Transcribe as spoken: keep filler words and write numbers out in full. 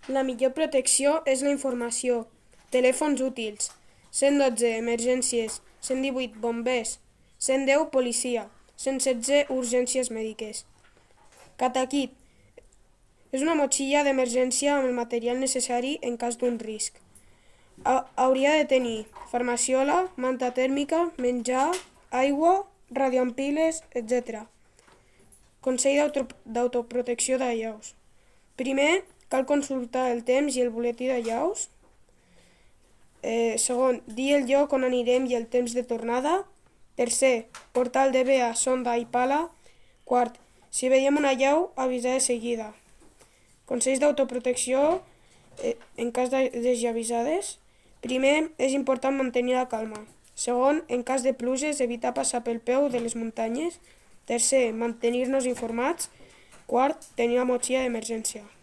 La millor protecció és la informació. Telèfons útils. cent dotze, emergències. cent divuit, bombers. cent deu, policia. cent setze, urgències mèdiques. Catakit. És una motxilla d'emergència amb el material necessari en cas d'un risc. Hauria de tenir farmaciola, manta tèrmica, menjar, aigua, radioampiles, etcètera. Consell d'autoprotecció d'allaus. Primer, cal consultar el temps i el butlletí d'allaus. Eh, segon, dir el lloc on anirem i el temps de tornada. Tercer, portar el D B A, sonda i pala. Quart, si veiem una allau, avisar de seguida. Consells d'autoprotecció eh, en cas desavisades. Primer, és important mantenir la calma. Segon, en cas de pluges, evitar passar pel peu de les muntanyes. Tercer, mantenir-nos informats. Quart, tenir la motxilla d'emergència.